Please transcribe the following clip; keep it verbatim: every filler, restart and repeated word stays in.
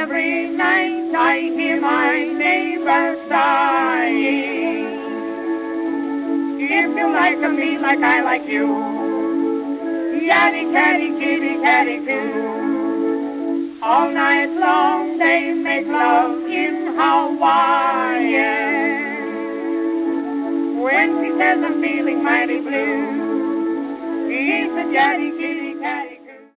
every night I hear my neighbor sighing. If you like me like I like you, yaddy catty kitty catty too. All night long they make love in Hawaii. When she says I'm feeling mighty blue, he's a yaddy kitty.